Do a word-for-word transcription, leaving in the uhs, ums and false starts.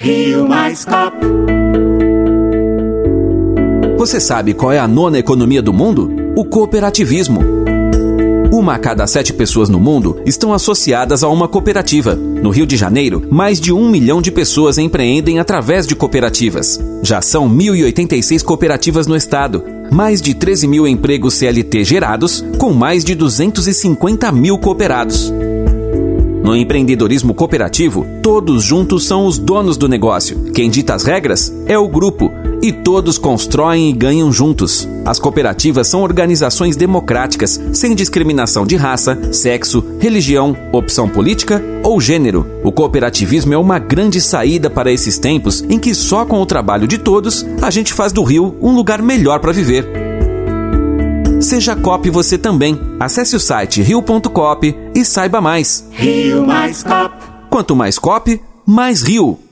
Rio Mais Cop. Você sabe qual é a nona economia do mundo? O cooperativismo. Uma a cada sete pessoas no mundo estão associadas a uma cooperativa. No Rio de Janeiro, mais de um milhão de pessoas empreendem através de cooperativas. Já são mil e oitenta e seis cooperativas no estado. Mais de treze mil empregos C L T gerados, com mais de duzentos e cinquenta mil cooperados. No empreendedorismo cooperativo, todos juntos são os donos do negócio. Quem dita as regras é o grupo, e todos constroem e ganham juntos. As cooperativas são organizações democráticas, sem discriminação de raça, sexo, religião, opção política ou gênero. O cooperativismo é uma grande saída para esses tempos em que só com o trabalho de todos a gente faz do Rio um lugar melhor para viver. Seja Cop você também. Acesse o site rio ponto cop e saiba mais. Rio Mais Cop. Quanto mais Cop, mais Rio.